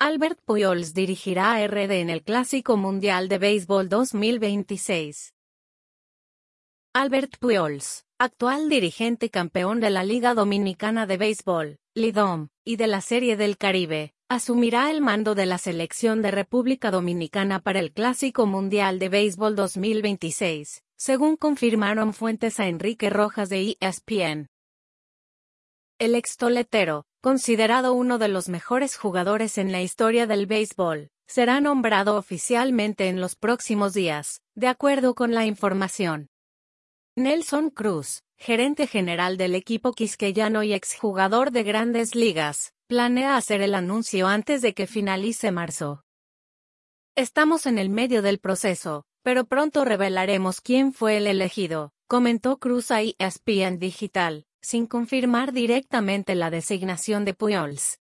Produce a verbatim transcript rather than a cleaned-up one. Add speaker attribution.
Speaker 1: Albert Pujols dirigirá a R D en el Clásico Mundial de Béisbol dos mil veintiséis. Albert Pujols, actual dirigente campeón de la Liga Dominicana de Béisbol, Lidom, y de la Serie del Caribe, asumirá el mando de la selección de República Dominicana para el Clásico Mundial de Béisbol dos mil veintiséis, según confirmaron fuentes a Enrique Rojas de E S P N. El extoletero, considerado uno de los mejores jugadores en la historia del béisbol, será nombrado oficialmente en los próximos días, de acuerdo con la información. Nelson Cruz, gerente general del equipo quisqueyano y exjugador de Grandes Ligas, planea hacer el anuncio antes de que finalice marzo. Estamos en el medio del proceso, pero pronto revelaremos quién fue el elegido, comentó Cruz a E S P N Digital, sin confirmar directamente la designación de Pujols.